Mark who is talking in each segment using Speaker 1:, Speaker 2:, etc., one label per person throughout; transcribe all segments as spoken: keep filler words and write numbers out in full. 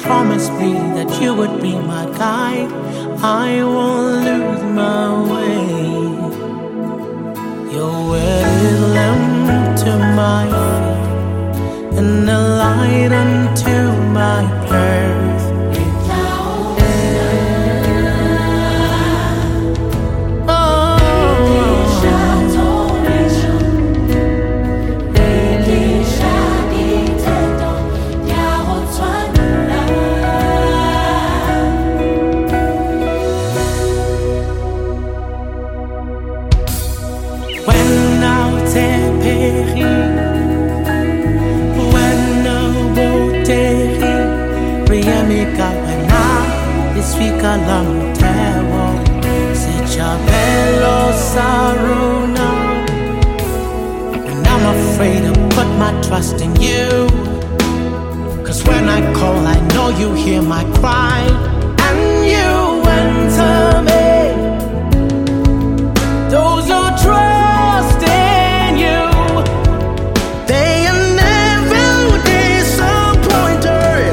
Speaker 1: promised me that you would be my guide. I won't lose my way. Your word is a lamp to my feet and a light unto my path. Fika la mtewo si chabelo saruna. And I'm afraid to put my trust in you, 'cause when I call I know you hear my cry, and you answer me. Those who trust in you, they are never disappointed.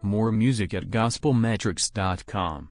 Speaker 2: More music at gospel metrics dot com.